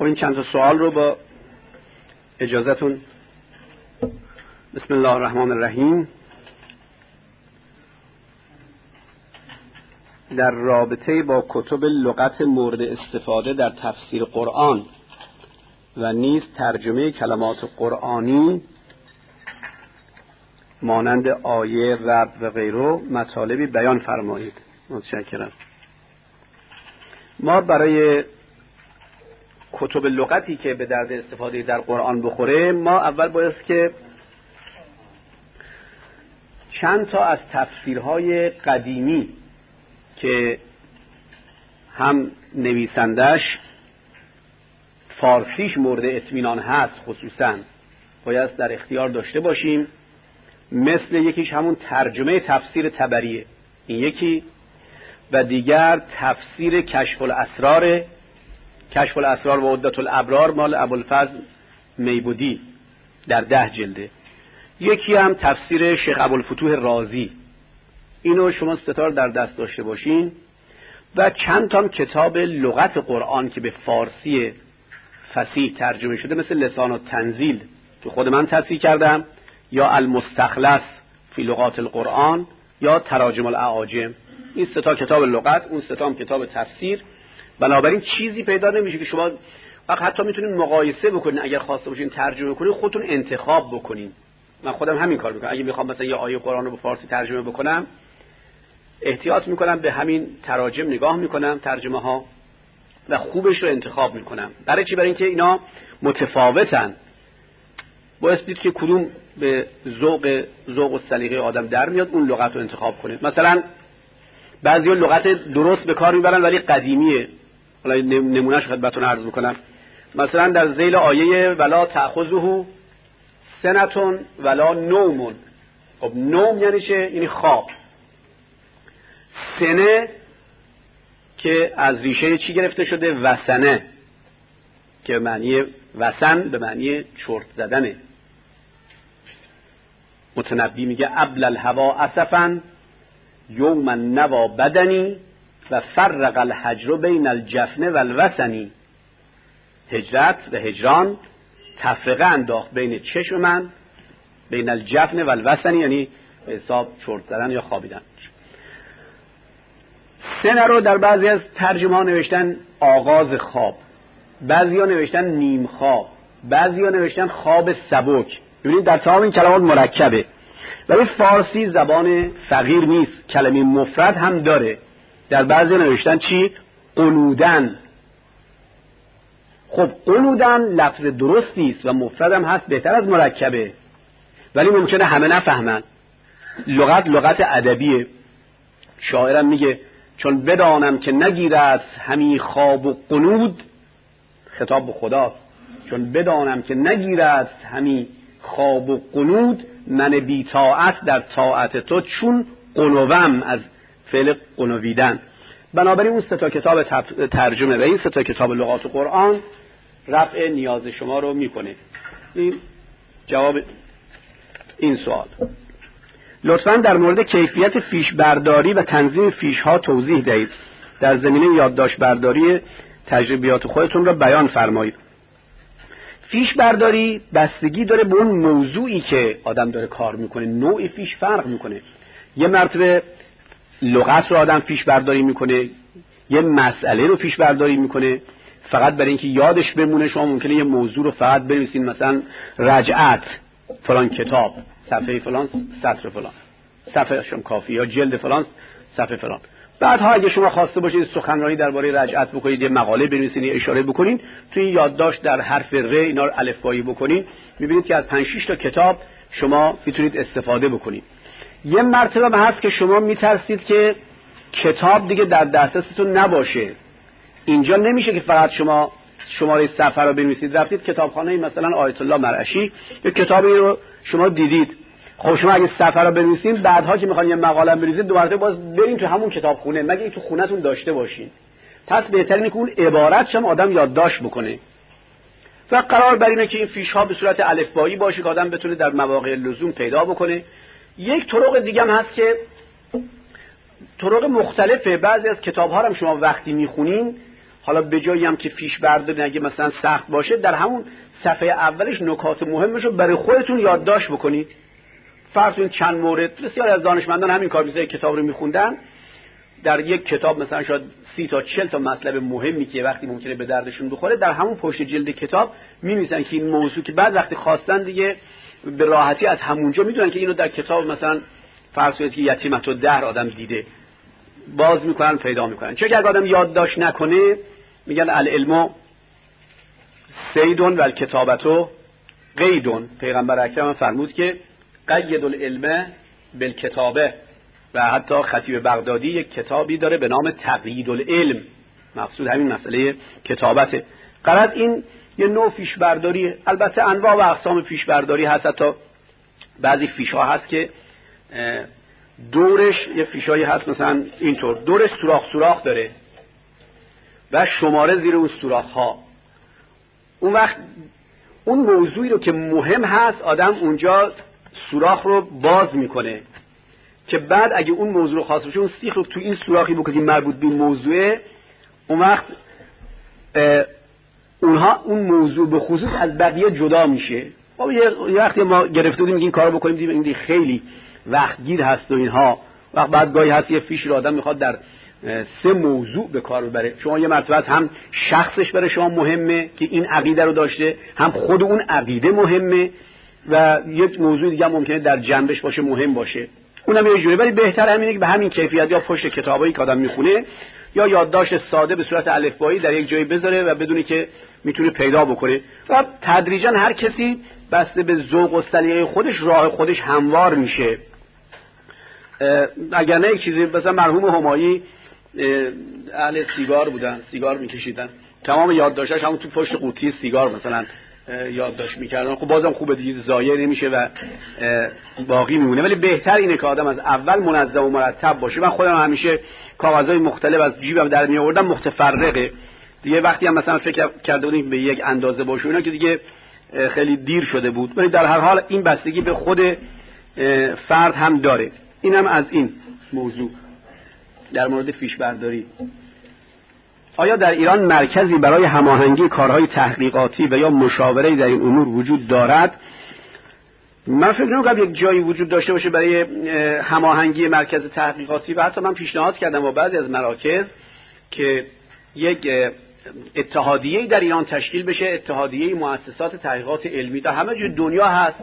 این چند تا سوال رو با اجازهتون. بسم الله الرحمن الرحیم. در رابطه با کتب لغت مورد استفاده در تفسیر قرآن و نیز ترجمه کلمات قرآنی مانند آیه، رب و غیره مطالبی بیان فرمایید. متشکرم. ما برای کتب لغتی که به درد استفاده در قرآن بخوره، ما اول باید که چند تا از تفسیرهای قدیمی که هم نویسندش فارسیش مورد اطمینان هست خصوصا باید در اختیار داشته باشیم. مثل یکیش همون ترجمه تفسیر طبریه، این یکی، و دیگر تفسیر کشف الاسرار و عدة الابرار مال ابوالفضل میبودی در 10 جلده. یکی هم تفسیر شیخ ابوالفتوح رازی. اینو شما ستار در دست داشته باشین. و چند تا کتاب لغت قرآن که به فارسی فصیح ترجمه شده، مثل لسان التنزیل که خود من تصحیح کردم، یا المستخلص فی لغات القرآن، یا تراجم الاعاجم. این 3 تا کتاب لغت، اون 3 تا هم کتاب تفسیر. بنابراین چیزی پیدا نمیشه که شما حتی میتونید مقایسه بکنید. اگر خواسته باشین ترجمه کنید، خودتون انتخاب بکنید. من خودم همین کار میکنم. اگه میخوام مثلا یه آیه قرآن رو به فارسی ترجمه بکنم، احتیاط میکنم به همین تراجم نگاه میکنم، ترجمه ها، و خوبش رو انتخاب میکنم. برای چی؟ برای اینکه اینا متفاوتن. باعث دید که کدوم به ذوق و سلیقه آدم در میاد، اون لغت رو انتخاب کنید. مثلا بعضیا لغت درست به کار میبرن ولی قدیمیه. حالا نمونهش خدمتتون عرض میکنم. مثلا در ذیل آیه ولا تأخذه سنة ولا نوم. خب نوم یعنی چه؟ یعنی خواب. سنه که از ریشه چی گرفته شده؟ وسنه، که به معنی وسن، به معنی چرت زدنه. متنبی میگه ابل الهوا اسفا یوما نوا بدنی و فرق الهجر بین الجفن و الوسنی. هجرت و هجران تفرقه انداخت بین چشم من، بین الجفن و الوسنی، یعنی به حساب چرت زدن یا خوابیدن. سنه رو در بعضی از ترجمه ها نوشتن آغاز خواب، بعضی ها نوشتن نیم خواب، بعضی ها نوشتن خواب سبک. ببینید در تمام این کلمات مرکبه. ولی فارسی زبان فقیر نیست، کلمه مفرد هم داره. در بعضی نوشتن چی؟ قنودن. خب قنودن لفظ درستی است و مفرد هم هست، بهتر از مرکبه، ولی ممکنه همه نفهمن. لغت ادبیه. شاعرم میگه چون بدانم که نگیرد همی خواب و قنود، خطاب به خداست، چون بدانم که نگیرد همی خواب و قنود، من بی طاعت در طاعت تو چون قنوم، از فعل قنویدن. بنابراین اون 3 تا کتاب ترجمه و این 3 تا کتاب لغات قرآن رفع نیاز شما رو میکنه. این جواب این سوال. لطفاً در مورد کیفیت فیش برداری و تنظیم فیش ها توضیح دهید. در زمینه یادداشت برداری تجربیات خودتون را بیان فرمایید. فیش برداری بستگی داره به اون موضوعی که آدم داره کار میکنه. نوع فیش فرق میکنه. یه مرتبه لغت رو آدم فیش برداری میکنه، یه مسئله رو فیش برداری میکنه فقط برای اینکه یادش بمونه. شما ممکنه یه موضوع رو فقط بنویسین، مثلا رجعت فلان کتاب، صفحه فلان، سطر فلان، صفحه شم کافی، یا جلد فلان، صفحه فلان. بعدها اگه شما خواسته باشید سخنرانی درباره رجعت بکنید، یه مقاله بنویسین، یه اشاره بکنین، توی این یادداشت در حرف ر اینا رو الفبایی بکنین، میبینید که از 5-6 تا کتاب شما میتونید استفاده بکنید. یه مرتبه هست که شما میترسید که کتاب دیگه در دسترستون نباشه. اینجا نمیشه که فقط شما شماره صفحه رو بنویسید. رفتید کتابخانه مثلا آیت الله مرعشی، یه کتابی رو شما دیدید، خب شما اگه صفحه رو بنویسین، بعدها که میخواین یه مقاله بنویسید دوباره باز برین تو همون کتابخونه، مگه این تو خونه‌تون داشته باشین. پس بهتره اینه که اون عبارت شما آدم یادداشت بکنه. و قرار بر اینه که این فیش ها به صورت الفبایی باشه که آدم بتونه در مواقع لزوم پیدا بکنه. یک طرق دیگه هم هست که طرق مختلفه. بعضی از کتاب ها هم شما وقتی میخونین حالا به جایی هم که فیش برداری اگه مثلا سخت باشه، در همون صفحه اولش نکات مهمش رو برای خودتون یادداشت بکنید. فرض کنید چند مورد، بسیار از دانشمندان همین کار می‌کنن، کتاب رو می‌خوندن، در یک کتاب مثلا شاید 30 تا 40 تا مطلب مهمی که وقتی ممکنه به دردشون بخوره در همون پشت جلد کتاب می‌نویسن که این موضوع، که بعد وقتی خواستن دیگه به راحتی از همونجا میدونن که اینو در کتاب مثلا فرض کنید که یتیمت الدهر آدم دیده، باز میکنن پیدا میکنن. چون اگه آدم یادداشت نکنه، میگن العلم صید و الکتابة قید. پیغمبر اکرم فرمود که قید العلم بالکتابه، و حتی خطیب بغدادی یک کتابی داره به نام تقیید العلم، مقصود همین مسئله کتابته. غرض این یه نوع فیش برداری، البته انواع و اقسام فیش برداری هست، حتی بعضی فیش ها هست که دورش یه فیشایی هست مثلا اینطور، دورش سوراخ داره و شماره زیر اون سوراخ ها. اون وقت اون موضوعی رو که مهم هست آدم اونجا سوراخ رو باز میکنه که بعد اگه اون موضوع رو خاص بشه اون سیخ رو تو این سوراخی بکنه که مربوط به این موضوعه، اون وقت اون موضوع به خصوص از بقیه جدا میشه. خب یه وقتی ما گرفته بودیم این کارو بکنیم، دیدیم این خیلی وقتگیر هست و اینها، وقت بعد گاهی هست یه فیش رو آدم میخواد در 3 موضوع به کار ببره. شما یه مرتبه هم شخصش برای شما مهمه که این عقیده رو داشته، هم خود اون عقیده مهمه، و یک موضوع دیگه ممکنه در جنبش باشه مهم باشه، اونم یه جوری. ولی بهتر همینه که به همین کیفیت یا پشت کتابایی که آدم میخونه یا یادداشت ساده به صورت الفبایی در یک جایی بذاره و بدونی که میتونه پیدا بکنه، و تدریجا هر کسی بسته به ذوق و سلیقه خودش راه خودش هموار میشه. اگر نه یک چیزی، مثلا مرحوم همایی اهل سیگار بودن، سیگار میکشیدن، تمام یادداشتش همون تو پشت قوطی سیگار مثلا یادداشت میکردن. خب بازم خوبه دیگه، ضایع نمیشه و باقی میمونه. ولی بهتر اینه که آدم از اول منظم و مرتب باشه. من خودم همیشه کاغذهای مختلف از جیبم در می آوردم متفرقه دیگه. وقتی هم مثلا فکر کرده بودیم به یک اندازه باشه اینا که دیگه خیلی دیر شده بود. ولی در هر حال این بستگی به خود فرد هم داره. اینم از این موضوع در مورد فیش برداری. آیا در ایران مرکزی برای هماهنگی کارهای تحقیقاتی و یا مشاوره در این امور وجود دارد؟ من فکر نمی‌کنم یک جایی وجود داشته باشه برای هماهنگی مرکز تحقیقاتی، و حتی من پیشنهاد کردم با بعضی از مراکز که یک اتحادیه‌ای در ایران تشکیل بشه، اتحادیه مؤسسات تحقیقات علمی. در همه جای دنیا هست.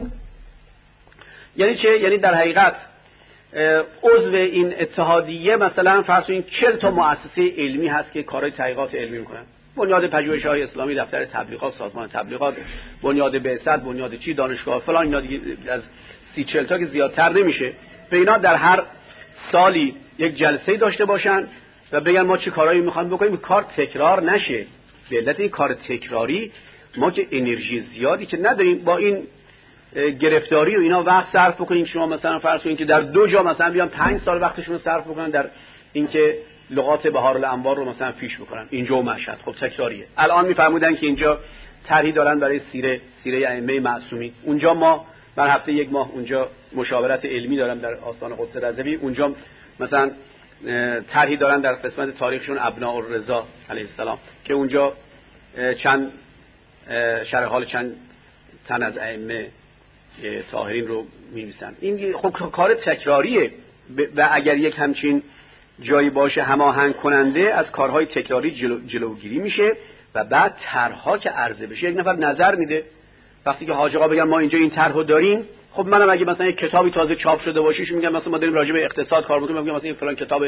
یعنی چه؟ یعنی در حقیقت عضو این اتحادیه مثلا فرض کنید 40 تا مؤسسه علمی هست که کارهای تحقیقات علمی میکنن. بنیاد پژوهش‌های اسلامی، دفتر تبلیغات، سازمان تبلیغات، بنیاد بعثت، بنیاد چی، دانشگاه فلان، اینا دیگه از 30-40 تا که زیادتر نمیشه. به اینا در هر سالی یک جلسه داشته باشن و بگن ما چه کارهایی میخوایم بکنیم، کار تکرار نشه. به علت این کار تکراری ما که انرژی زیادی که نداریم، با این گرفتاری و اینا وقت صرف بکنیم. شما مثلا فرض کنید که در 2 جا مثلا بیان 5 سال وقتشون رو صرف بکنن در اینکه لغات بهار الانوار رو مثلا فیش بکنن اینجا و مشهد. خب تکراریه. الان میفرمودن که اینجا طرحی دارن برای سیره ائمه معصومین. اونجا من هفته 1 ماه اونجا مشاورت علمی دارم در آستان قدس رضوی. اونجا مثلا طرحی دارن در قسمت تاریخشون ابناء الرضا علیه السلام که اونجا چند شرح حال چند تن از ائمه طاهرین رو می‌نویسن. این خب کار تکراریه و اگر یک همچین جایی باشه هماهنگ کننده از کارهای تکراری جلوگیری میشه و بعد طرح‌ها که عرضه بشه یک نفر نظر میده. وقتی که حاج آقا بگن ما اینجا این طرحو داریم، خب منم اگه مثلا یک کتابی تازه چاپ شده باشه میگم مثلا ما داریم راجع به اقتصاد کار می‌کنیم، میگم مثلا این فلان کتاب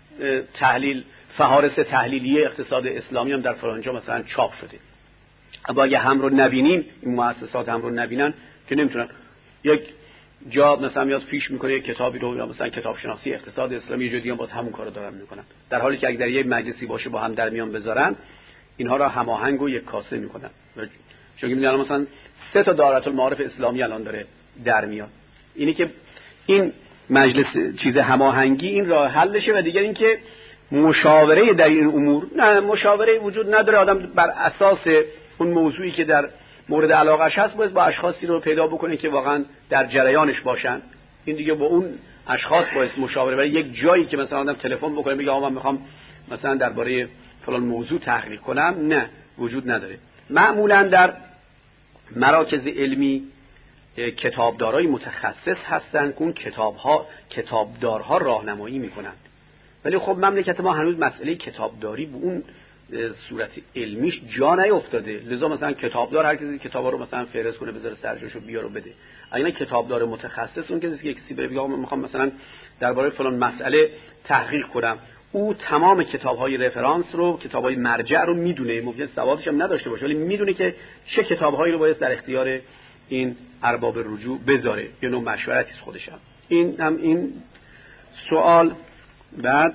تحلیل فهارس تحلیلیه اقتصاد اسلامی هم در فلان جا مثلا چاپ شده. اما اگه هم رو نبینیم، این مؤسسات هم رو نبینن که نمیتونن. یک جا مثلا میاد فیش میکنه یک کتابی رو، یا مثلا کتاب شناسی اقتصاد اسلامی، یه جدی هم باز همون کارو دارن میکنن، در حالی که اگه در یک مجلسی باشه با هم در میان بذارن اینها را هماهنگ و یک کاسه میکنن. چون میگن مثلا 3 تا دارالمعارف اسلامی الان داره در میاد. اینی که این مجلس چیز هماهنگی این راه حلشه. و دیگر اینکه مشاوره در این امور، نه مشاوره وجود نداره. آدم بر اساس اون موضوعی که در مورد علاقش هست باید با اشخاصی رو پیدا بکنه که واقعا در جریانش باشن. این دیگه با اون اشخاص باید مشاوره. ولی یک جایی که مثلا آدم تلفن بکنه بگه آقا من میخوام مثلا درباره فلان موضوع تحقیق کنم، نه، وجود نداره. معمولا در مراکز علمی کتابدارای متخصص هستن که اون کتابدارها راهنمایی میکنن. ولی خب مملکت ما هنوز مسئله کتابداری به اون صورت علمیش جا نیافتاده، لذا مثلا کتابدار هر کسی کتابا رو مثلا فهرست کنه بذاره سرجاشو بیاره بده. اگه کتابدار متخصص اون کسی که کسی بره بگه من میخوام مثلا درباره فلان مسئله تحقیق کنم، او تمام کتاب‌های رفرانس رو، کتاب‌های مرجع رو میدونه، ممکن سوادش هم نداشته باشه ولی میدونه که چه کتاب‌هایی رو باید در اختیار این ارباب رجوع بذاره، یه نوع مشورتی است خودش هم. این سوال. بعد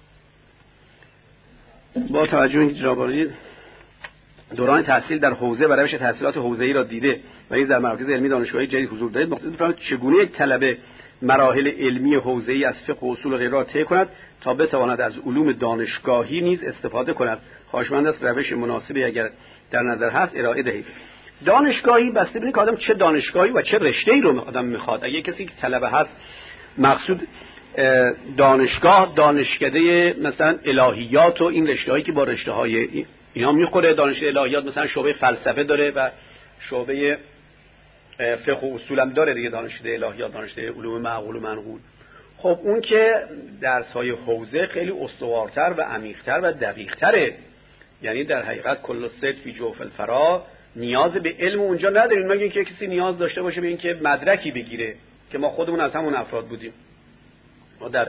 با توجه به اینکه جناب دوران تحصیل در حوزه و روش تحصیلات حوزه‌ای را دیده و این در مراکز علمی دانشگاهی جدید حضور دارید، مقصود بفرمایید چگونه یک طلبه مراحل علمی حوزه‌ای از فقه و اصول و غیره را طی کند تا بتواند از علوم دانشگاهی نیز استفاده کند؟ خواهشمند است روش مناسبی اگر در نظر هست ارائه دهید. دانشگاهی بسته ببینید که آدم چه دانشگاهی و چه رشته‌ای رو آدم میخواد. اگه کسی که طلبه هست مقصود دانشگاه دانشکده مثلا الهیات و این رشته‌هایی که با رشته‌های اینا میخوره، دانشکده الهیات مثلا شعبه فلسفه داره و شعبه فقه و اصول هم داره دیگه، دانشکده الهیات، دانشکده علوم معقول و منقول. خب اون که درس‌های حوزه خیلی استوارتر و عمیق‌تر و دقیق‌تره، یعنی در حقیقت کل صید فی جوف الفرا، نیاز به علم اونجا نداریم مگه اینکه کسی نیاز داشته باشه به اینکه مدرکی بگیره، که ما خودمون از همون افراد بودیم. ما در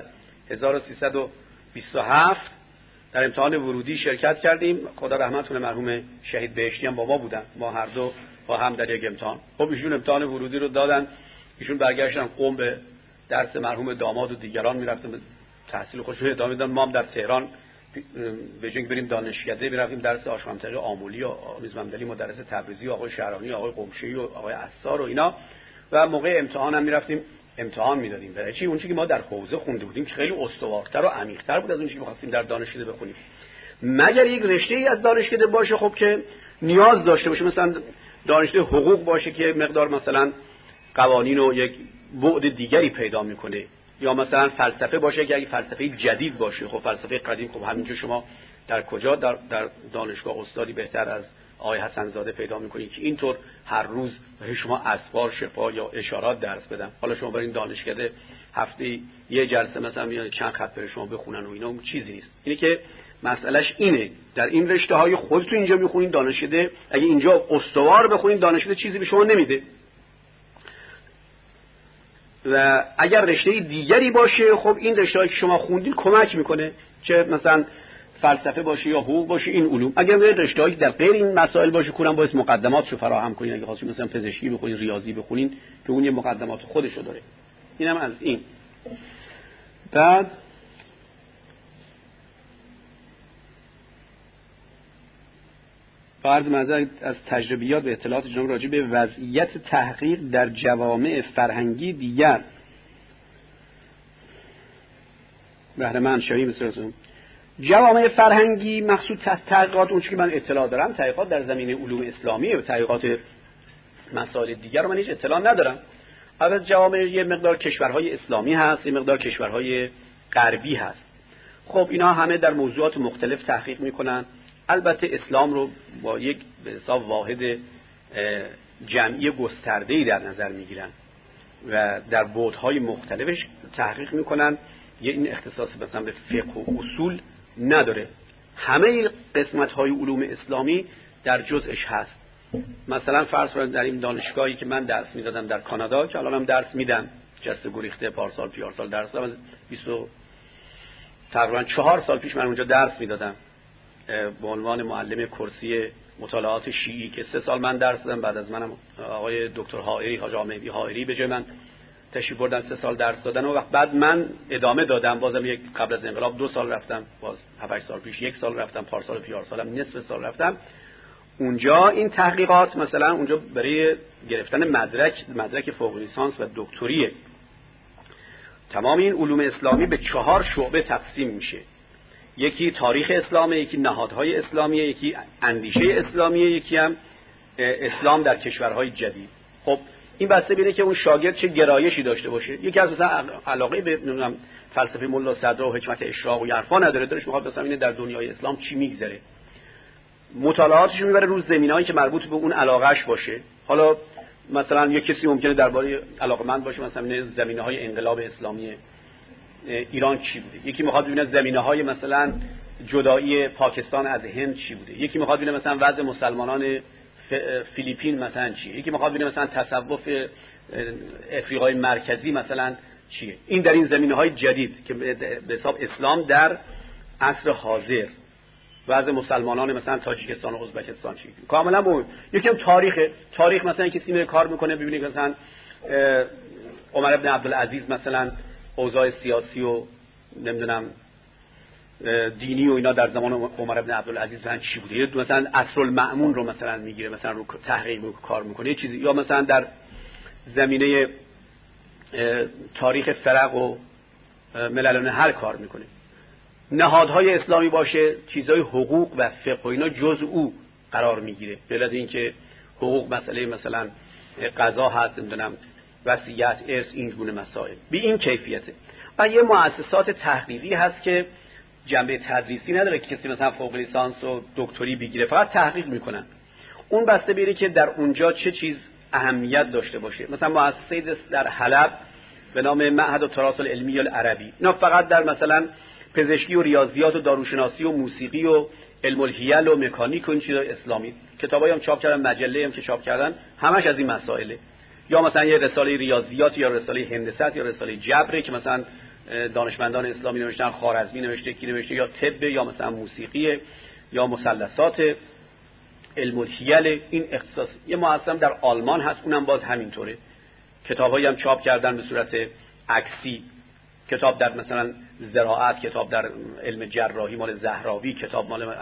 1327 در امتحان ورودی شرکت کردیم، خدا رحمت کنه مرحوم شهید بهشتی هم با ما بودن، ما هر دو با هم در یک امتحان. خب ایشون امتحان ورودی رو دادن، ایشون برگشتن قم به درس مرحوم داماد و دیگران میرفتن تحصیل خودشون ادامه دادن. ما هم در تهران به جنگ بریم دانشکده میرفتیم درس آشممتری آمولی و آمیز ممدلی، مدرس تبریزی و آقای شهرانی و آقای قمشی و آقای عصار و اینا، و موقع امتحان هم میرفتیم امتحان میدادیم. برای چی؟ اون چیزی که ما در حوزه خونده بودیم که خیلی استوارتر و عمیق‌تر بود از اون چیزی که می‌خواستیم در دانشکده بخونیم. مگر یک رشته‌ای از دانشکده باشه خب که نیاز داشته باشه، مثلا دانشکده حقوق باشه که مقدار مثلا قوانین و یک بعد دیگری پیدا میکنه، یا مثلا فلسفه باشه که اگه فلسفه جدید باشه، خب فلسفه قدیم خب همینجا شما در کجا در دانشگاه استادی بهتر از آقای حسن زاده پیدا میکنید که اینطور هر روز به شما اسوار شفا یا اشارات درس بدن. حالا شما برین دانشکده هفته یه جلسه مثلا میاد چند خط برای شما بخونن و اینا اون چیزی نیست. اینه که مسئلهش اینه، در این رشته های خودتون اینجا میخونین دانشکده، اگه اینجا استوار بخونین دانشکده چیزی به شما نمیده. و اگر رشته دیگری باشه خب این رشته‌ای که شما خوندین کمک میکنه، چه مثلا فلسفه باشه یا حقوق باشه، این علوم. اگر رشته‌ای در غیر این مسائل باشه کنم باید مقدماتشو فراهم کنین. اگه خواستین مثلا پزشکی بخونین، ریاضی بخونین که اون یه مقدمات خودشو داره. اینم از این. بعد فرض منظر از تجربیات و اطلاعات جناب راجع به وضعیت تحقیق در جوامع فرهنگی دیگر بهره مند شویم. مثلا جوامع فرهنگی مقصود تحقیقات اون چیزی که من اطلاع دارم تحقیقات در زمینه علوم اسلامی و تحقیقات مسائل دیگر رو من هیچ اطلاع ندارم. البته جوامع یه مقدار کشورهای اسلامی هست، یه مقدار کشورهای غربی هست. خب اینا همه در موضوعات مختلف تحقیق میکنن. البته اسلام رو با یک به حساب واحد جمعی گسترده‌ای در نظر میگیرن و در بعدهای مختلفش تحقیق میکنن. یه این اختصاص مثلا به فقه و اصول نداره، همه قسمت‌های علوم اسلامی در جزءش هست. مثلا فرض کنید در این دانشگاهی که من درس میدادم در کانادا، که الانم درس میدم، جست گریخته پارسال پیارسال درس دادم، از 20 تقریبا 4 سال پیش من اونجا درس میدادم به عنوان معلم کرسی مطالعات شیعی که 3 سال من درس دادم. بعد از منم آقای دکتر حائری، حاج مهدی حائری به جای من تشریف بردن 3 سال درس دادن و بعد من ادامه دادم. بازم یک قبل از انقلاب 2 سال رفتم، باز 7-8 سال پیش 1 سال رفتم، پارسال پیارسالم نصف سال رفتم اونجا. این تحقیقات مثلا اونجا برای گرفتن مدرک فوق لیسانس و دکتریه. تمام این علوم اسلامی به 4 شعبه تقسیم میشه. یکی تاریخ اسلامه، یکی نهادهای اسلامیه، یکی اندیشه اسلامیه، یکی هم اسلام در کشورهای جدید. خب این بسته بیره که اون شاگرد چه گرایشی داشته باشه. یکی از مثلا علاقه به نمیدونم فلسفه ملا صدر و حکمت اشراق و عرفا نداره، دلش میخواد مثلا اینه در دنیای اسلام چی میگذره، مطالعاتش رو میبره رو زمینه‌ای که مربوط به اون علاقهش باشه. حالا مثلا یک کسی ممکنه درباره علاقه‌مند باشه مثلا زمینه‌های انقلاب اسلامی ایران چی بوده، یکی میخواد ببینه زمینه‌های مثلا جدایی پاکستان از هند چی بوده، یکی میخواد ببینه مثلا وضع مسلمانان فیلیپین مثلا چیه، یکی میخواد ببینه مثلا تصوف افریقای مرکزی مثلا چیه. این در این زمینه‌های جدید که به حساب اسلام در عصر حاضر، وضع مسلمانان مثلا تاجیکستان و ازبکستان چیه، کاملا مهم. یکم تاریخ مثلا کسی میره کار میکنه ببینید مثلا عمر ابن عبدالعزیز مثلا اوضاع سیاسی و نمیدونم دینی و اینا در زمان عمر ابن عبدالعزیز مثلا چی بوده، مثلا عصرالمأمون رو مثلا میگیره مثلا رو تحقیق کار میکنه یه چیزی، یا مثلا در زمینه تاریخ فرق و ملل النهر کار میکنه. نهادهای اسلامی باشه چیزهای حقوق و فقه و اینا جزء او قرار میگیره، به علت اینکه حقوق مسئله مثلا قضا هست، نمیدونم وصیت، ارث، این گونه مسائل به این کیفیته. و یه مؤسسات تحقیقی هست که جنبه تدریسی نداره که کسی مثلا فوق لیسانس و دکتری بگیره، فقط تحقیق میکنن. اون بسته بیره که در اونجا چه چیز اهمیت داشته باشه. مثلا مؤسسه در حلب به نام معهد التراث العلمی العربی، اینا فقط در مثلا پزشکی و ریاضیات و داروشناسی و موسیقی و علم الحیل و مکانیک و این چیزای اسلامی، کتابایی هم چاپ کردن، مجله هم که چاپ کردن همش از این مسائله. یا مثلا یه رساله ریاضیات یا رساله هندسه یا رساله جبر که مثلا دانشمندان اسلامی نوشتن، خوارزمی نوشته، کی نوشته، یا طب یا مثلا موسیقی یا مثلثات، علم الحیل، این اختصاص. یه مؤسسه در آلمان هست، اونم باز همینطوره، کتابایی هم چاپ کردن به صورت عکسی، کتاب در مثلا زراعت، کتاب در علم جراحی مال زهراوی، کتاب مال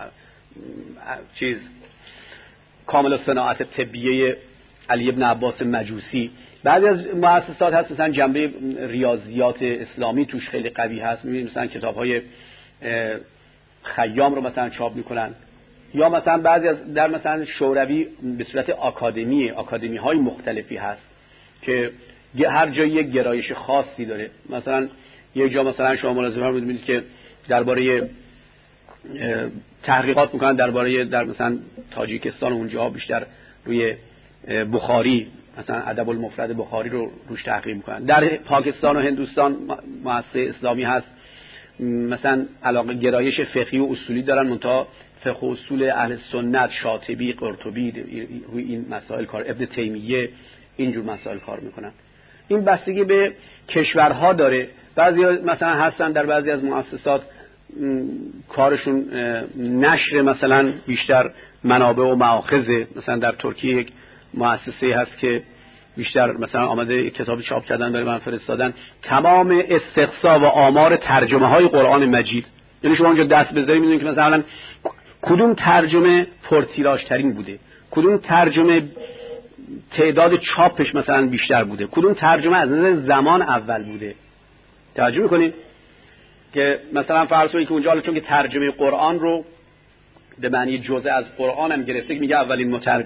کامل صناعت طبیه علی ابن عباس مجوسی. بعضی از مؤسسات هست مثلا جنبه ریاضیات اسلامی توش خیلی قوی هست، می‌بینید مثلا کتاب‌های خیام رو مثلا چاپ میکنن. یا مثلا بعضی از در مثلا شوروی به صورت آکادمی‌های مختلفی هست که هر جایی یک گرایش خاصی داره. مثلا یک جا مثلا شما ملاحظه می‌کنید که درباره تحقیقات میکنن در مثلا تاجیکستان و اونجا بیشتر روی بخاری، مثلا ادب المفرد بخاری رو روش تحقیق میکنن. در پاکستان و هندوستان مؤسسه اسلامی هست، مثلا علاقه گرایش فقهی و اصولی دارن، منتها فقه و اصول اهل سنت، شاطبی، قرطبی روی این مسائل کار، ابن تیمیه اینجور مسائل کار میکنن. این بستگی به کشورها داره. بعضی مثلا هستن در بعضی از مؤسسات کارشون نشر مثلا بیشتر منابع و مآخذ. مثلا در ترکیه یک مؤسسه هست که بیشتر مثلا آمده کتاب چاپ کردن برای من فرستادن، تمام استقصا و آمار ترجمه های قرآن مجید. یعنی شما اونجا دست بذارید میدونید که مثلا کدوم ترجمه پرتیراژ ترین بوده، کدوم ترجمه تعداد چاپش مثلا بیشتر بوده، کدوم ترجمه از نظر زمان اول بوده. توجه میکنید که مثلا فرض کنید که اونجا چون که ترجمه قرآن رو به معنی جزء از قرآن هم گرفته، میگه اولین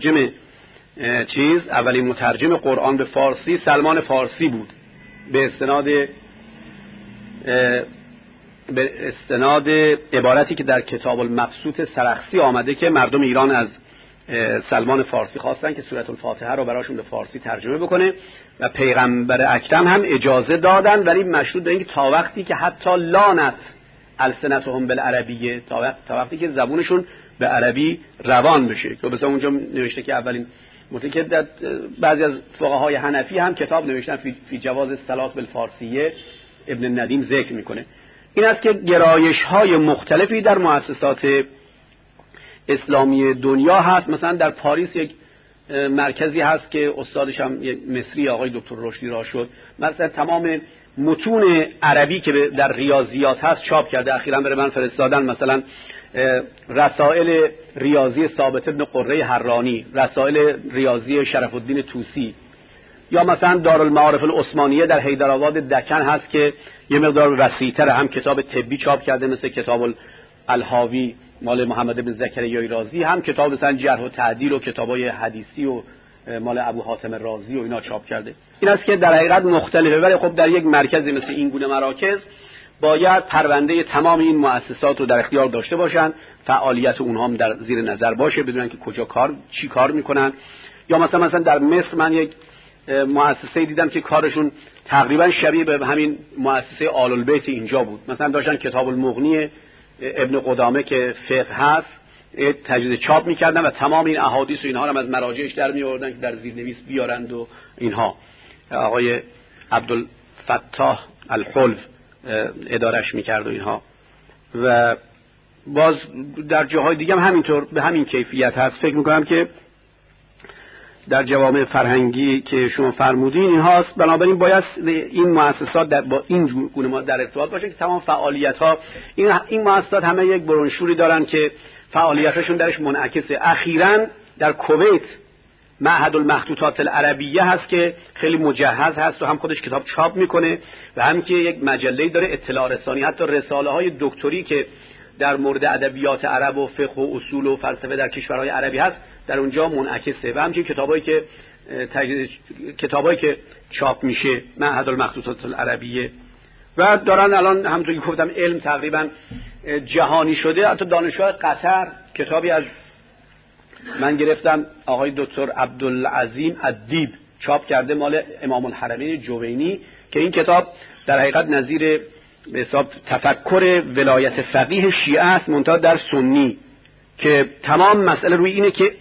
مترجم قرآن به فارسی سلمان فارسی بود، به استناد عبارتی که در کتاب المبسوط سرخسی آمده که مردم ایران از سلمان فارسی خواستن که سورة الفاتحه رو براشون به فارسی ترجمه بکنه و پیغمبر اکرم هم اجازه دادن، ولی مشروط به اینکه تا وقتی که حتی لانت السنتهم بالعربیه، تا وقتی که زبونشون به عربی روان بشه. که مثلا اونجا نوشته که اولین که بعضی از فقهای حنفی هم کتاب نوشتن فی جواز الصلاة بالفارسیه، ابن ندیم ذکر میکنه. این است که گرایش‌های مختلفی در مؤسسات اسلامی دنیا هست. مثلا در پاریس یک مرکزی هست که استادش هم مصری آقای دکتر رشدی را شد، مثلا تمام متون عربی که در ریاضیات هست چاپ کرده، اخیراً برای من فرستادن. مثلا رسائل ریاضی ثابت بن قره حرانی، رسائل ریاضی شرف الدین طوسی، یا مثلا دارالمعارف العثمانیه در حیدرآباد دکن هست که یه مقدار وسیع‌تر، هم کتاب طبی چاپ کرده مثل کتاب الحاوی مال محمد بن زکریای رازی، هم کتاب مثلا جرح و تعدیل و کتابای حدیثی و مال ابو حاتم رازی و اینا چاپ کرده. این است که در حقیقت مختلفه، ولی خب در یک مرکزی مثل این گونه مراکز باید پرونده تمام این مؤسسات رو در اختیار داشته باشن، فعالیت اونها هم در زیر نظر باشه، بدونن که کجا چی کار میکنن. یا مثلا در مصر من یک مؤسسه دیدم که کارشون تقریبا شبیه به همین مؤسسه آل البیت اینجا بود. مثلا داشتن کتاب المغنی ابن قدامه که فقه هست تجدید چاپ میکردن و تمام این احادیث و اینها رو از مراجعش در میآوردن که در زیرنویس بیارند و اینها. آقای عبدالفتاح الحلو ادارش میکرد و اینها. و باز در جاهای دیگه هم همینطور به همین کیفیت هست. فکر میکنم که در جوامع فرهنگی که شما فرمودین این هاست. بنابراین باید این مؤسسات با این گونه ما در ارتباط باشه که تمام فعالیت ها این مؤسسات همه یک برونشوری دارن که فعالیتشون درش منعکسه. اخیراً در کویت معهد المخطوطات العربیه هست که خیلی مجهز هست و هم خودش کتاب چاپ میکنه و هم که یک مجله‌ای داره اطلاع رسانی، حتی رساله های دکتری که در مورد ادبیات عرب و فقه و اصول و فلسفه در کشورهای عربی هست در اونجا منعکسه. و همچنین کتابایی که چاپ میشه معهد المخطوطات العربیه. و دارن الان همونطور که گفتم علم تقریبا جهانی شده. حتی دانشگاه قطر کتابی از من گرفتم آقای دکتر عبدالعظیم الدیب چاپ کرده مال امام الحرمین جوینی که این کتاب در حقیقت نظیر به حساب تفکر ولایت فقیه شیعه است منتها در سنی، که تمام مسئله روی اینه که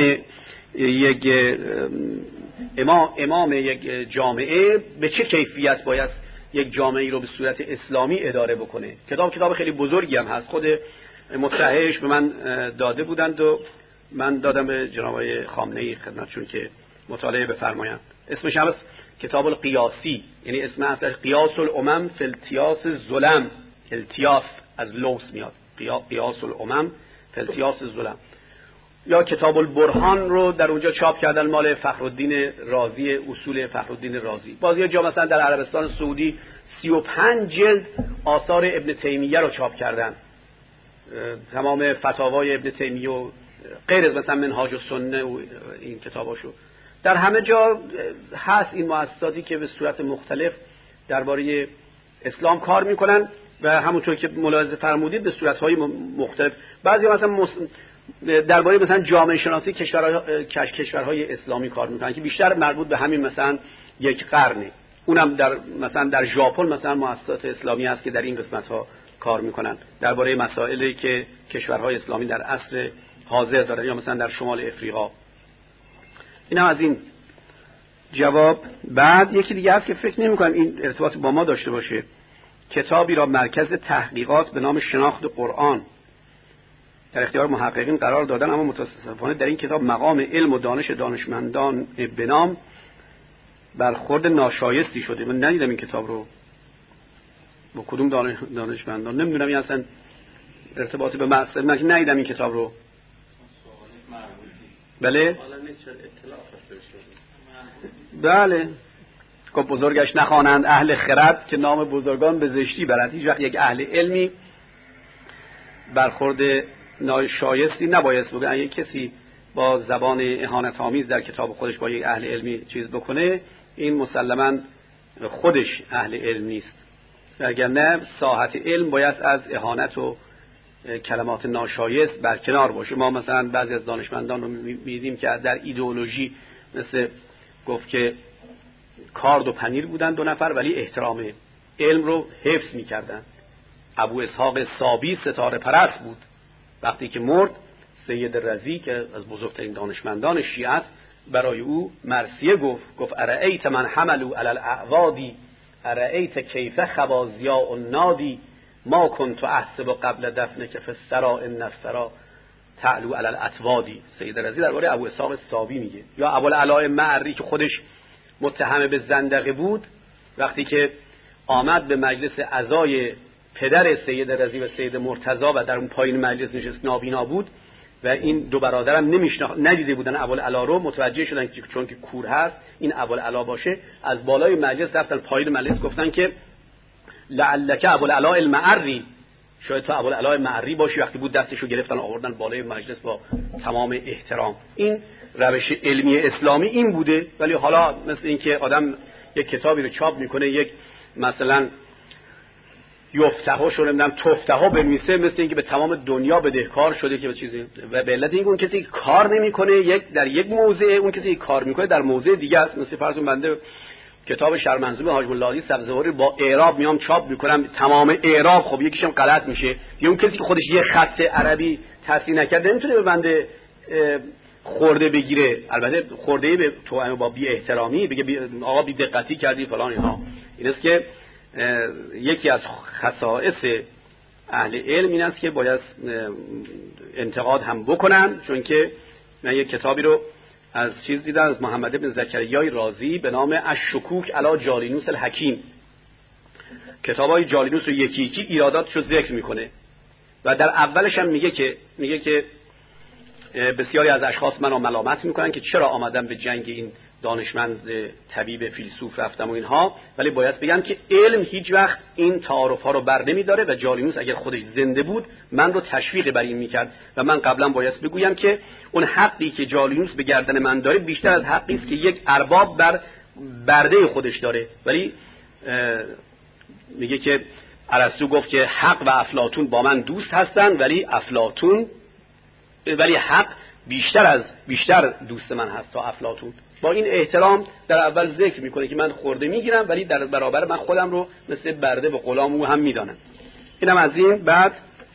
امام یک جامعه به چه کیفیت باید یک جامعه رو به صورت اسلامی اداره بکنه. کتاب خیلی بزرگی هم هست. خود مصححش به من داده بودند و من دادم به جناب خامنه‌ای خدمتشون که مطالعه بفرمایند. اسمش هم کتاب القیاسی، یعنی اسم اصلش قیاس الامم فی التیاس الظلم. التیاس از لوس میاد، قیاس الامم فی التیاس الظلم. یا کتاب البرهان رو در اونجا چاپ کردن مال فخرالدین رازی، اصول فخرالدین رازی. باز یه جا مثلا در عربستان سعودی 35 جلد آثار ابن تیمیه رو چاپ کردن، تمام فتاوای ابن تیمیه و غیر از مثلا منهاج السنه و این کتاباشو. در همه جا هست این مؤسساتی که به صورت مختلف درباره اسلام کار میکنن و همونطور که ملاحظه فرمودید به صورت‌های مختلف. بعضی مثلا درباره مثلا جامعه شناسی کشورهای اسلامی کار میکنن که بیشتر مربوط به همین مثلا یک قرنه. اونم مثلا در ژاپن مثلا مؤسسات اسلامی هست که در این قسمت‌ها کار میکنن درباره مسائلی که کشورهای اسلامی در عصر حاضر دارن، یا مثلا در شمال افریقا. اینم از این جواب. بعد یکی دیگه هست که فکر نمی‌کنم این ارتباط با ما داشته باشه. کتابی را مرکز تحقیقات به نام شناخت قرآن در اختیار محققین قرار دادن، اما متاسفانه در این کتاب مقام علم و دانش دانشمندان به نام برخورد ناشایستی شده. من ندیدم این کتاب رو با کدوم دانشمندان، نمیدونم این اصلا ارتباطی به مقصد من ندیدم این کتاب رو. بله بله. که بزرگش نخوانند اهل خرد که نام بزرگان به زشتی برند. هیچ وقت یک اهل علمی برخورد ناشایستی نباید بکنه. اگه کسی با زبان اهانت آمیز در کتاب خودش با یک اهل علمی چیز بکنه، این مسلماً خودش اهل علم نیست. اگر نه ساحت علم باید از اهانت و کلمات ناشایست برکنار باشه. ما مثلا بعضی از دانشمندان رو می‌بینیم که در ایدئولوژی مثل گفت که کارد و پنیر بودن دو نفر ولی احترام علم رو حفظ می‌کردن. ابو اسحاق صابی ستاره پرست بود. وقتی که مرد سید رضی که از بزرگترین دانشمندان شیعه است برای او مرثیه گفت ارأیت من حملوا علی الاعوادی ارأیت کیف خوازیا النادی ما كنت احسب قبل دفنک فی الثری ان الثری تعلو علی الاطوادی. سید رضی درباره ابو اسحاق صابی میگه. یا ابوالعلاء معری که خودش متهم به زندقه بود، وقتی که آمد به مجلس عزای پدر سید رضی و سید مرتضی و در اون پایین مجلس نشست، نابینا بود و این دو برادرم ندیده بودن ابوالعلا رو، متوجه شدن که چون که کور هست این ابوالعلا باشه، از بالای مجلس رفتن پایین مجلس گفتن که لعلک ابوالعلا المعری، شاید تو ابوالعلا معری باشی. وقتی بود دستشو گرفتن آوردن بالای مجلس با تمام احترام. این روش علمی اسلامی این بوده، ولی حالا مثل اینکه آدم یک کتابی رو چاپ میکنه، یک مثلا یفته‌ها شو نمیدونم تفته‌ها بنویسه، مثل اینکه به تمام دنیا بدهکار شده که به چیزی، و به علت اینکه اون کسی که کار نمیکنه در یک موضع، اون کسی که کار میکنه در موضع دیگه است. مثل فرض کن بنده کتاب شرمنظوم حاج مولایی سبزواری با اعراب میام چاپ میکنم، تمام اعراب خب یکیشم غلط میشه، یا اون کسی که خودش یه خط عربی تصحیح نکرده نمیتونه به بنده خورده بگیره، البته خورده به تو با بی احترامی بگه آقا بی دقتی کردی فلان اینها. این است که یکی از خصائص اهل علم این است که باید انتقاد هم بکنن، چون که من یک کتابی رو از چیز دیدم از محمد ابن زکریای رازی به نام الشکوک علی جالینوس الحکیم. کتابای جالینوس رو یکی یکی ایراداتش رو ذکر میکنه و در اولش هم میگه که بسیاری از اشخاص منو ملامت میکنن که چرا آمدم به جنگ این دانشمند طبیب فیلسوف رفتم و اینها، ولی باید بگم که علم هیچ وقت این تعارف ها رو بر نمیداره و جالینوس اگر خودش زنده بود من رو تشویق بر این میکرد و من قبلا باید بگویم که اون حقی که جالینوس به گردن من داره بیشتر از حقی است که یک ارباب بر برده خودش داره. ولی میگه که ارسطو گفت که حق و افلاطون با من دوست هستن، ولی حق بیشتر دوست من هست تا افلاطون. با این احترام در اول ذکر میکنه که من خورده میگیرم، ولی در برابر من خودم رو مثل برده و غلام او هم میدانم. اینم از این. بعد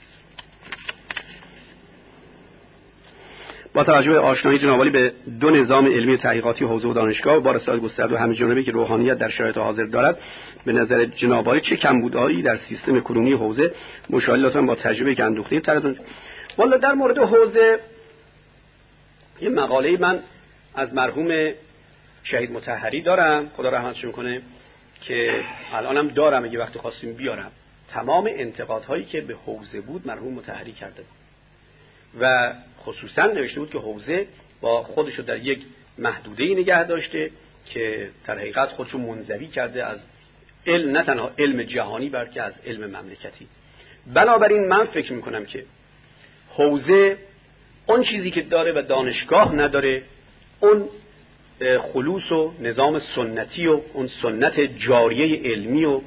با توجه به آشنایی جناب عالی به دو نظام علمی تحقیقاتی حوزه و دانشگاه و با رسالت گسترده و همه‌جانبه که روحانیت در شرایط حاضر دارد، به نظر جناب عالی چه کمبودهایی در سیستم کنونی حوزه مشاهده لطفاً با تجربه که اندوخته ترتون. والا در مورد حوزه یه مقاله من از مرحوم شهید مطهری دارم، خدا رحمتشون کنه، که الانم دارم اگه وقت خواستیم بیارم. تمام انتقادهایی که به حوزه بود مرحوم مطهری کرده بود و خصوصا نوشته بود که حوزه با خودشو در یک محدوده‌ای نگه داشته که در حقیقت خودشو منزوی کرده از علم، نه تنها علم جهانی بلکه از علم مملکتی. بنابراین من فکر میکنم که حوزه اون چیزی که داره و دانشگاه نداره، اون خلوص و نظام سنتی و اون سنت جاریه علمی و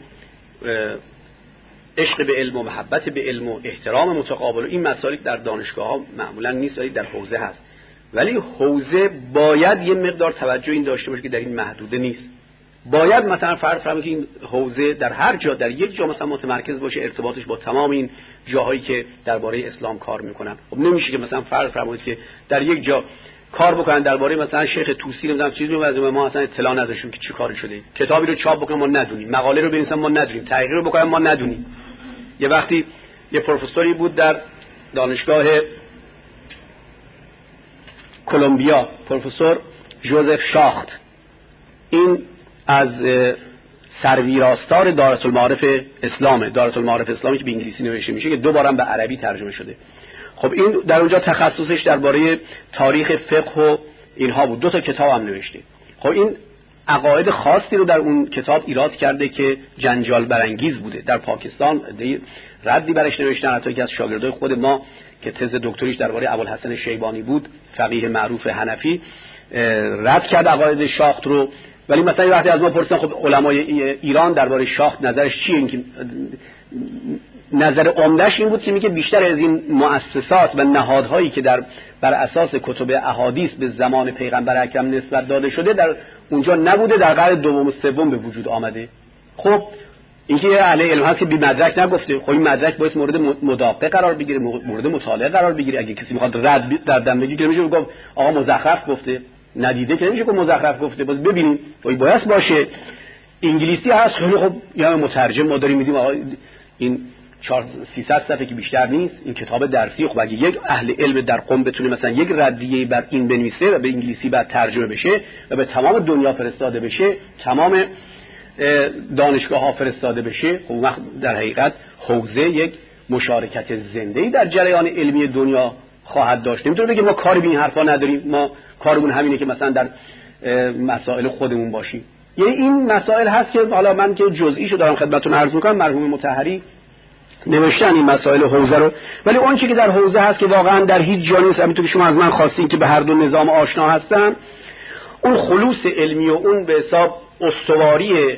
عشق به علم و محبت به علم و احترام متقابل و این مسائل در دانشگاه ها معمولا نیست، ولی در حوزه هست. ولی حوزه باید یه مقدار توجه این داشته باشه که در این محدوده نیست. باید مثلا فرض کنیم که این حوزه در هر جا، در یک جا مثلا متمرکز باشه، ارتباطش با تمام این جاهایی که درباره اسلام کار میکنن. خب نمیشه که مثلا فرض فرمایید که در یک جا کار بکنن درباره مثلا شیخ طوسی نمیدونم چیزی رو ما اصلا اطلاع نداشتیم که چی کاری شده، کتابی رو چاپ بکنن ما ندونیم، مقاله رو بنویسن ما ندونیم، تحقیق رو بکنن ما ندونیم. یه وقتی یه پروفسوری بود در دانشگاه کلمبیا، پروفسور ژوزف شاخت، این از سرویراستار دارالمعارف اسلامه، دارالمعارف اسلامی که به انگلیسی نوشته میشه که دوبارم به عربی ترجمه شده. خب این در اونجا تخصصش درباره تاریخ فقه و اینها بود، 2 کتاب هم نوشته. خب این عقاید خاصی رو در اون کتاب ایراد کرده که جنجال برانگیز بوده. در پاکستان ردی برش نوشتن، حتی یکی از شاگردای خود ما که تز دکتریش درباره ابوالحسن شیبانی بود، فقیه معروف حنفی، رد کرد عقاید شاخت رو. ولی مثلا وقتی از ما پرسیدن خب علمای ایران درباره شاخت نظرش چیه، اینکه نظر عمده‌اش این بود که میگه بیشتر از این مؤسسات و نهادهایی که بر اساس کتب احادیث به زمان پیغمبر اکرم نسبت داده شده در اونجا نبوده، در قرن دوم و سوم به وجود آمده. خب اینکه اهل علم هست که بی مدرک نگفته، خب این مدرک باید مورد مداقه قرار بگیره، مورد مطالعه قرار بگیره. اگه کسی میخواد رد در دم بگیره که نمیشه گفت آقا مزخرف گفته، ندیده که نمیشه که مزخرف گفته، باز ببینیم باید باشه. انگلیسی هست، خب یا مترجم ما داریم میدیم، آقا این 300 صفحه که بیشتر نیست، این کتاب درسی. خب اگه یک اهل علم در قم بتونه مثلا یک ردیه بر این بنویسه و به انگلیسی بعد ترجمه بشه و به تمام دنیا فرستاده بشه، تمام دانشگاه ها فرستاده بشه، خب وقت در حقیقت حوزه یک مشارکت زنده‌ای در جریان علمی دنیا خواهد داشت. نمیتونه بگه ما کاری به این حرفا نداریم، ما کارمون همینه که مثلا در مسائل خودمون باشیم. یعنی این مسائل هست که حالا من که جزئیشو دارم خدمتتون عرض می‌کنم. مرحوم مطهری نوشتن این مسائل حوزه رو، ولی اون چیزی که در حوزه هست که واقعا در هیچ جا نیست، همینطور که شما از من خواستین که به هر دو نظام آشنا هستن، اون خلوص علمی و اون به حساب استواری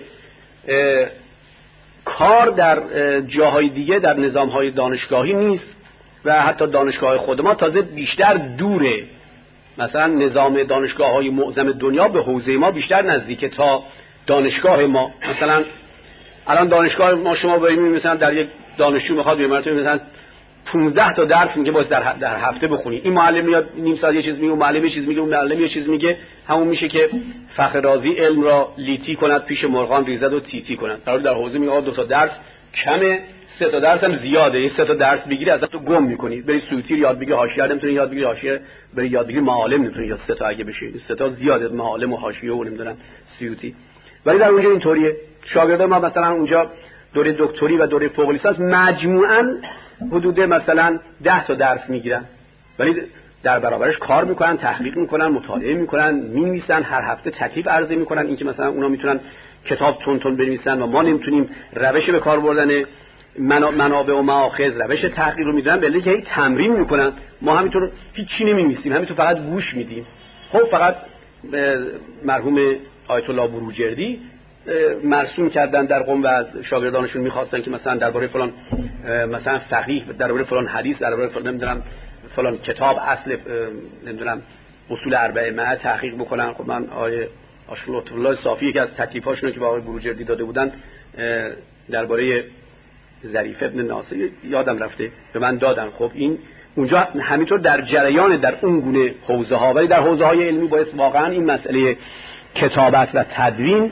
کار در جاهای دیگه در نظام‌های دانشگاهی نیست و حتی دانشگاه خود ما تازه بیشتر دوره. مثلا نظام دانشگاه‌های معظم دنیا به حوزه ما بیشتر نزدیکه تا دانشگاه ما. مثلا الان دانشگاه ما شما ببینید مثلا در یک دانشجو میخواد یه مرتبه مثلا 15 تا درس میگه باز در هفته بخونی، این معلم میاد نیم ساعت یه چیز میگه، اون معلم یه چیز میگه، اون معلم یه چیز میگه، همون میشه که فخر رازی علم را لیتی کند پیش مرغان ریزد و تیتی کند. در حوزه میگه 2 تا درس کمه، 3 تا درس هم زیاده، این 3 تا درس بگیری ازت تو گم میکنی، بری سوتی یاد بگیری، حاشیه نمیتونی یاد بگیری، حاشیه بری یاد بگیری، معالم نمیتونی یاد، 3 تا اگه بشه 3 تا زیاده، معالم و حاشیه و نمیدونم سوتی. ولی در اونجا اینطوریه. شاگردان ما مثلا اونجا دوره دکتری و دوره فوق لیسانس مجموعاً حدود مثلا 10 تا درس میگیرن، ولی در برابرش کار میکنن، تحقیق میکنن، مطالعه میکنن، مینویسن، هر هفته تکلیف عرضه میکنن. این که مثلا اونا میتونن کتاب تون بنویسن و ما نمیتونیم، روش به کار بردن منابع و مآخذ، روش تحقیق رو میدونن، بلکه که تمرین میکنن. ما همینطور هیچ چی نمی‌نویسیم، همینطور فقط گوش میدیم. خب فقط مرحوم آیت الله بروجردی مرسوم کردن در قم و از شاگردانشون میخواستن که مثلا درباره فلان مثلا فقیه، درباره فلان حدیث، درباره فلان نمیدونم فلان کتاب اصل نمیدونم اصول اربعه مع تحقیق بکنن. خب من آیه آشلوت الله صافی که از تکلیفاشونو که به آقای بروجردی داده بودن درباره ظریف ابن ناصر یادم رفته به من دادن. خب این اونجا همینطور در جریان در اون گونه حوزه ها، ولی در حوزه های علمی باید واقعا این مسئله کتابت و تدوین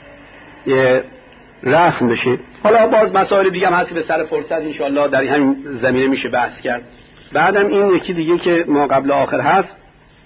رسم بشه. حالا باز مسائل دیگه هم هست که به سر فرصت انشاءالله در همین زمینه میشه بحث کرد. بعدم این یکی دیگه که ما قبل آخر هست،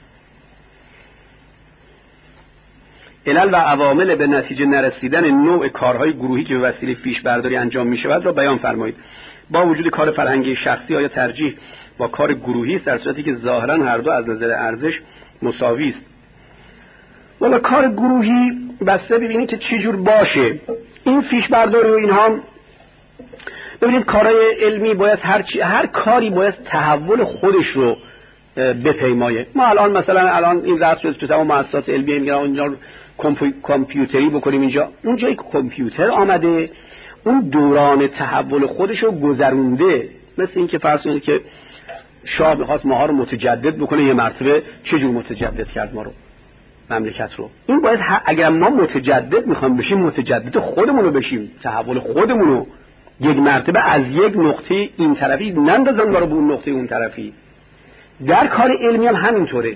علل و عوامل به نتیجه نرسیدن نوع کارهای گروهی که به وسیله پیش برداری انجام می شود را بیان فرمایید. با وجود کار فرهنگی شخصی آیا ترجیح با کار گروهی است، در صورتی که ظاهرا هر دو از نظر ارزش مساوی است؟ والا کار گروهی بسته ببینید که چه جور باشه. این پیش برداری و اینها، ببینید کارهای علمی باید هر کاری باید تحول خودش رو بپیمایه. ما الان مثلا این درس رو تو تمام مؤسسات علمی میگن اینجا کامپیوتری بکنیم، اینجا اون جایی که کامپیوتر آمده اون دوران تحول خودش رو گذرونده. مثل این که فرض کنید که شاه می‌خواست ماها رو متجدد بکنه، یه مرتبه چه جور متجدد کرد ما رو، مملکت رو. این باید اگر ما متجدد می‌خوایم بشیم متجدد خودمون رو بشیم، تحول خودمون رو یک مرتبه از یک نقطه این طرفی نندازن ما رو به اون نقطه اون طرفی. در کار علمی هم همینطوره.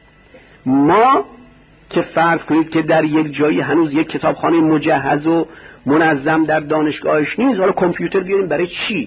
ما که فرض کنید که در یک جایی هنوز یک کتابخانه مجهز و منظم در دانشگاهش نیست، حالا کامپیوتر بیاریم برای چی؟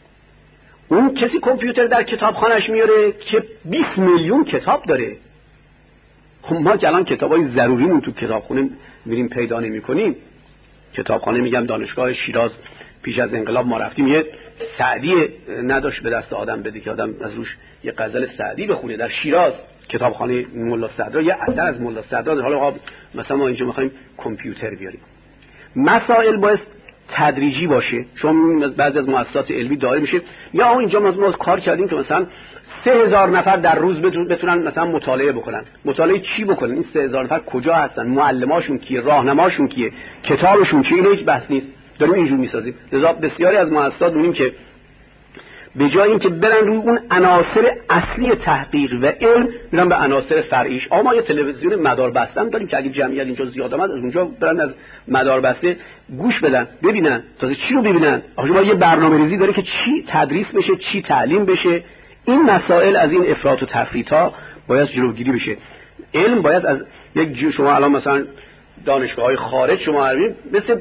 اون کسی کامپیوتر در کتابخانهش میاره که 20 میلیون کتاب داره. خب ما الان کتابای ضروریمون تو کتابخونه میریم پیدا نمی‌کنیم. کتابخانه میگم دانشگاه شیراز پیش از انقلاب ما رفتیم، یه سعدی نداشت به دست آدم بده که آدم از روش یه غزل سعدی بخونه. در شیراز کتابخانه مولا صدرا یه اثر از مولا صدرا. حالا مثلا ما اینجا می‌خوایم کامپیوتر بیاریم. مسائل باید تدریجی باشه. شما بعضی از مؤسسات علمی دایر میشه یا اینجا ما کار کردیم که مثلا 3000 نفر در روز بتونن مثلا مطالعه بکنن. مطالعه چی بکنن؟ این 3000 نفر کجا هستن؟ معلماشون کیه؟ راهنماشون کیه؟ کتابشون چیه؟ این هیچ بحث نیست. داریم اینجور میسازیم. لذا بسیاری از مؤسسات می‌بینیم که به جای اینکه برن روی اون عناصر اصلی تحقیق و علم، میرن به عناصر فرعیش. ما یه تلویزیون مداربسته هم داریم که اگه جمعیت اینجا زیاد اومد از اونجا برن از مداربسته گوش بدن، ببینن. تازه چی رو ببینن؟ آخه ما یه برنامه‌ریزی داره که چی تدریس بشه، چی تعلیم بشه. این مسائل از این افراط و تفریط‌ها باید جلوگیری بشه. علم باید از یک شما الان مثلا دانشگاه‌های خارج شما ببینید مثل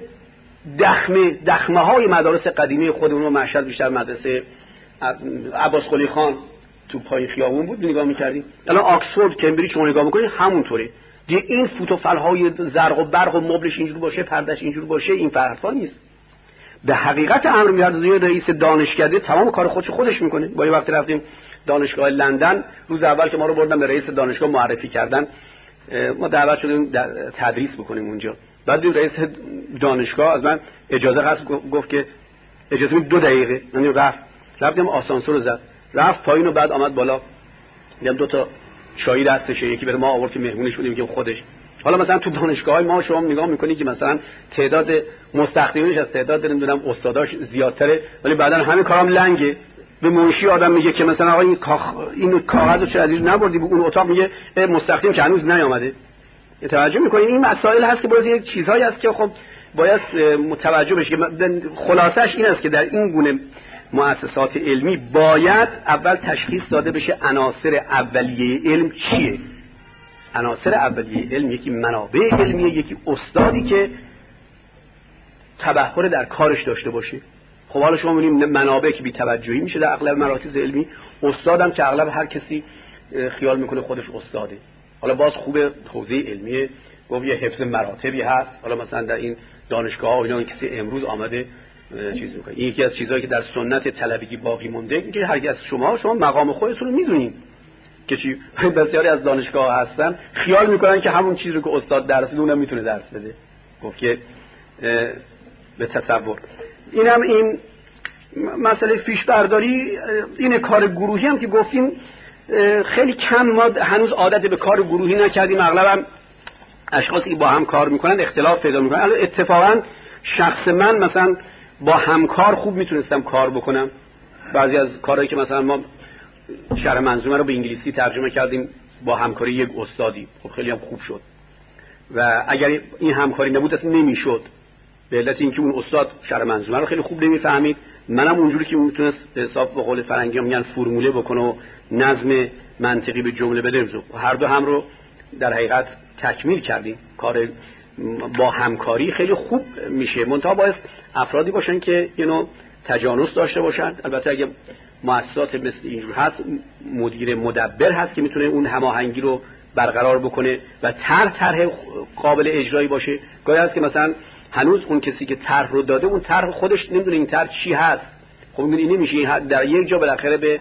دخمه‌های مدارس قدیمی خودمون رو، مشهد بیشتر مدرسه عباس قلی خان تو پای خیابون بود نگاه می‌کردیم. الان آکسفورد، کمبریج شما نگاه می‌کنید همونطوره. دیگه این فوتوفل‌های زرق و برق و مبلش اینجوری باشه، پردهش اینجوری باشه، این فرقا نیست. به حقیقت امر میاد رئیس دانشکده تمام کار خودش میکنه. با یه وقتی رفتیم دانشگاه لندن، روز اول که ما رو بردن به رئیس دانشگاه معرفی کردن، ما دعوت شدیم تدریس بکنیم اونجا. بعد رئیس دانشگاه از من اجازه خواست، گفت که اجازه میدید 2 دقیقه. یعنی رفتم آسانسور رو زد، رفت پایین و بعد آمد بالا، دیدم 2 تا چای دستشه، یکی بره ما آورد که مهمونش بودیم که خودش. حالا مثلا تو دانشگاه‌های ما شما نگاه می‌کنید که مثلا تعداد مستخدمینش از تعداد نمیدونم استاداش زیادتره، ولی بعدن همه کارام لنگه. به منشی آدم میگه که مثلا آقا این کاغذو چرا ازش نبردی، اون اتاق میگه مستخدم که هنوز نیامده. توجه می‌کنید این مسائل هست که باز یک چیزایی هست که خب باید متوجه بشه. خلاصش این است که در این گونه مؤسسات علمی باید اول تشخیص داده بشه عناصر اولیه علم چیه. عناصر اولیه علم یکی منابع علمیه، یکی استادی که تبحر در کارش داشته باشه. خب حالا شما می‌بینید منابع که بی توجهی میشه در اغلب مراکز علمی، استادم که اغلب هر کسی خیال میکنه خودش استاده. حالا باز خوبه حوزه علمیه گفت یه حفظ مراتبی هست. حالا مثلا در این دانشگاه‌ها و اینا کسی امروز آمده چیز میکنه. این یکی از چیزایی که در سنت طلبگی باقی مونده، اینکه هر از شما مقام خودتون رو میدونید که چی. بسیاری از دانشگاه هستن خیال میکنن که همون چیزی رو که استاد درس میده اونم میتونه درس بده. گفت که به تصور اینم این مسئله فیش برداری، این کار گروهی هم که گفتیم خیلی کم ما هنوز عادت به کار گروهی نکردیم. اغلب اشخاصی با هم کار میکنن اختلاف پیدا میکنن. الان اتفاقا شخص من مثلا با همکار خوب میتونستم کار بکنم. بعضی از کارهایی که مثلا ما شرح منظومه رو به انگلیسی ترجمه کردیم با همکاری یک استادی، خب خیلی هم خوب شد. و اگر این همکاری نبود اصلا نمیشد، به علت اینکه اون استاد شرح منظومه رو خیلی خوب نمیفهمید، منم اونجوری که میتونست حساب به قول فرنگی میگن فرموله بکنه و نظم منطقی به جمله بده، هر دو هم رو در حقیقت تکمیل کردیم. کار با همکاری خیلی خوب میشه، منتها باید افرادی باشن که اینو تجانس داشته باشن. البته اگه مؤسسات مثل اینجور هست مدیر مدبر هست که میتونه اون هماهنگی رو برقرار بکنه و طرح قابل اجرایی باشه. گاهی هست که مثلا هنوز اون کسی که طرح رو داده اون طرح خودش نمیدونه این طرح چی هست. خب این نمیشه، در یک جا بالاخره به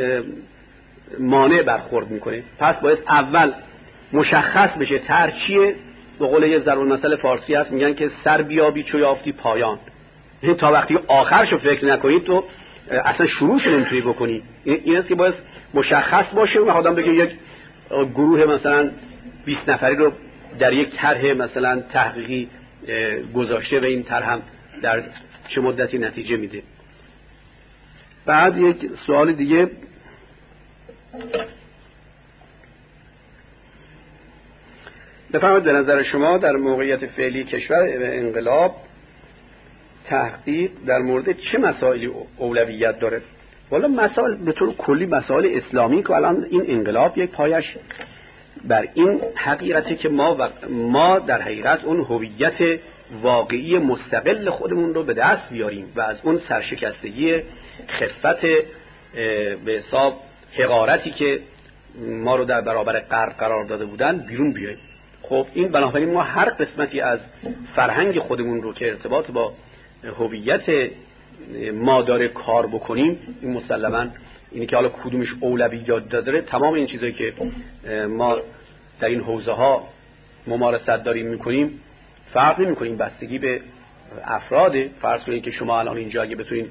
مانع برخورد میکنه. پس باید اول مشخص بشه طرح چیه. به قول یه ضرب‌المثل فارسی هست میگن که سر بیابی چو یافتی پایان. این تا وقتی آخرشو فکر نکنید تو اصلا شروعش نمیتونی بکنی. این است که باید مشخص باشه. و آدم بگه یک گروه مثلا 20 نفری رو در یک طرح مثلا تحقیقی گذاشته و این طرح هم در چه مدتی نتیجه میده. بعد یک سوال دیگه، بفرمایید به نظر شما در موقعیت فعلی کشور انقلاب تحقیق در مورد چه مسائلی اولویت داره؟ والا مسائل به طور کلی مسائل اسلامی که الان این انقلاب یک پایش بر این حقیقته که ما در حقیقت اون هویت واقعی مستقل خودمون رو به دست بیاریم و از اون سرشکستگی خفت به حساب حقارتی که ما رو در برابر غرب قرار داده بودن بیرون بیاییم. خب این بنابراین ما هر قسمتی از فرهنگ خودمون رو که ارتباط با هویت ما داره کار بکنیم، این مسلماً اینی که حالا کدومش اولویت داره، تمام این چیزایی که ما در این حوزه ها ممارست داریم میکنیم فرق نمیکنیم، بستگی به افراد. فرض کنید که شما الان اینجا اگه بتونید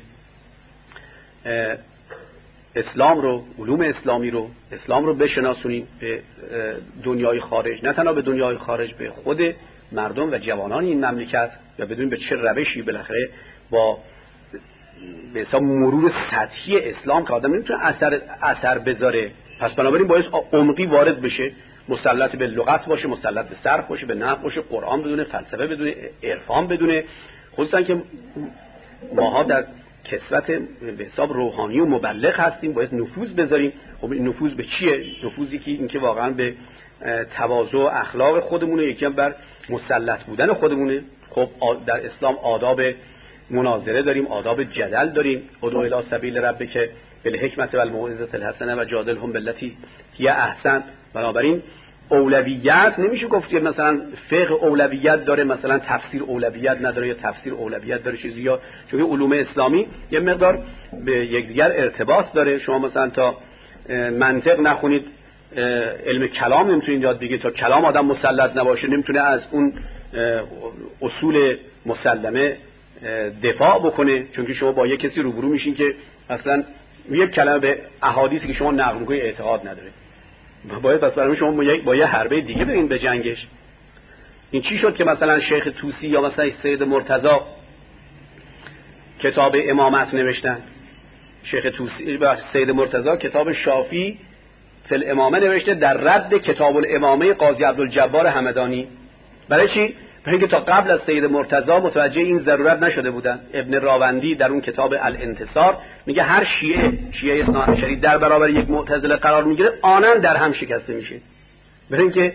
اسلام رو، علوم اسلام رو بشناسونید به دنیای خارج، نه تنها به دنیای خارج، به خود مردم و جوانان این مملکت، و بدونید به چه روشی بالاخره با به حساب مرور سطحی اسلام که آدم نمیتونه اثر بذاره. پس بنابراین باید عمقی وارد بشه، مسلط به لغت باشه، مسلط به صرف باشه، به نحو باشه، قرآن بدونه، فلسفه بدونه، عرفان بدونه. خصوصا که ماها در کسوت به حساب روحانی و مبلغ هستیم، باید نفوذ بذاریم. خب این نفوذ به چیه؟ نفوذی که اینکه واقعا به تواضع و اخلاق خودمونه، یکی هم بر مسلط بودن خودمونه. خب در اسلام آداب مناظره داریم، آداب جدل داریم، ادعو الی سبیل ربک بالحکمت و الموعظه الحسنه و جادلهم بالتی هی احسن. بنابراین اولویت نمیشه گفت که مثلا فقه اولویت داره، مثلا تفسیر اولویت نداره، یا تفسیر اولویت داره چیزی، یا چون علوم اسلامی یه مقدار به یکدیگر ارتباط داره. شما مثلا تا منطق نخونید علم کلام نمیتونید یاد بگیرید، تا کلام آدم مسلط نباشه نمیتونه از اون اصول مسلمه دفاع بکنه، چون که شما با یک کسی روبرو میشین که اصلا یک کلمه به احادیثی که شما نقل میکنید اعتقاد نداره، باید پس برای شما با یه حربه دیگه برین به جنگش. این چی شد که مثلا شیخ طوسی یا مثلا سید مرتضی کتاب امامت نوشتن؟ شیخ طوسی و سید مرتضی کتاب شافی فی الامامه نوشته در رد کتاب الامامه قاضی عبدالجبار همدانی. برای چی؟ برای اینکه تا قبل از سید مرتضی متوجه این ضرورت نشده بودن. ابن راوندی در اون کتاب الانتصار میگه هر شیعه اثناعشری در برابر یک معتزله قرار میگیره آنن در هم شکسته میشه. برای اینکه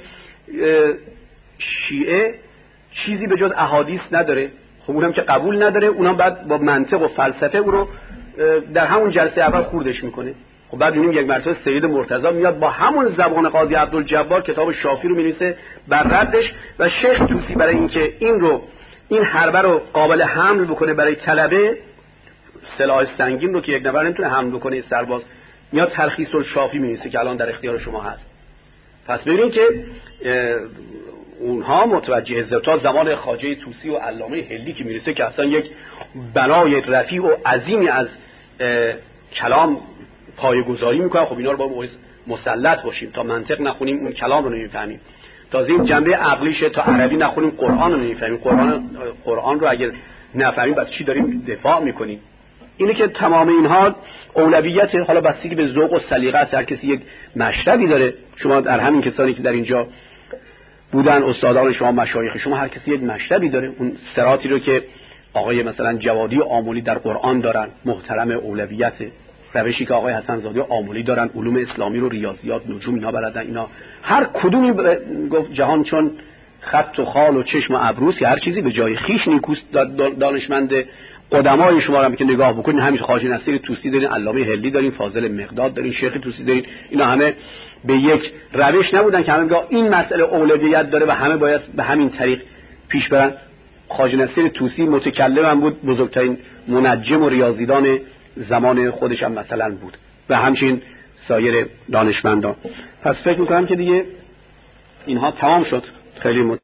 شیعه چیزی به جز احادیث نداره، خب اونم که قبول نداره، اونم بعد با منطق و فلسفه او رو در همون جلسه اول خوردش میکنه. خب بعد میبینیم یک مرتبه سید مرتضی میاد با همون زبان قاضی عبدالجبار کتاب شافی رو می‌نویسه بر ردش، و شیخ طوسی برای اینکه این حربه رو قابل حمل بکنه برای طلبه، سلاح سنگین رو که یک نفر نمیتونه حمل بکنه سرباز، میاد تلخیص الشافی می‌نویسه که الان در اختیار شما هست. پس ببینید که اونها متوجه تا زمان خواجه طوسی و علامه هلی که میرسه که اصلا یک بنای رفیع و عظیمی از کلام پایه‌گذاری میکنن. خب اینا رو با مسلط باشیم، تا منطق نخونیم اون کلام رو نمیفهمیم، تا این جنبه عقلیشه، تا عربی نخونیم قرآن رو نمیفهمیم، قرآن رو اگر نفهمیم بس چی داریم دفاع میکنیم. اینه که تمام اینها اولویت، حالا بستگی به ذوق و سلیقه است، هر کسی یک مشربی داره. شما در همین کسانی که در اینجا بودن، استادان شما، مشایخ شما، هر کسی یک مشربی داره. اون صراطی رو که آقای مثلا جوادی و آملی در قرآن دارن، محترم اولویت، روشی که آقای حسن زاده و آملی دارن، علوم اسلامی رو، ریاضیات، نجوم، اینا بلدن. اینا هر کدومی گفت جهان چون خط و خال و چشم و ابروست، هر چیزی به جای خیش نیکوست. دانشمند قدمای شما رو هم که نگاه بکنین، همین خواجه نصیر طوسی دارین، علامه هلی دارین، فاضل مقداد دارین، شیخ طوسی دارین، اینا همه به یک روش نبودن که همه میگن این مسئله اولویت داره و همه باید به همین طریق پیش برن. خواجه نصیر طوسی متکلم هم بود، بزرگترین منجم و ریاضیدان زمان خودش هم مثلا بود، و همچنین سایر دانشمندان. پس فکر میکنم که دیگه اینها تمام شد. خیلی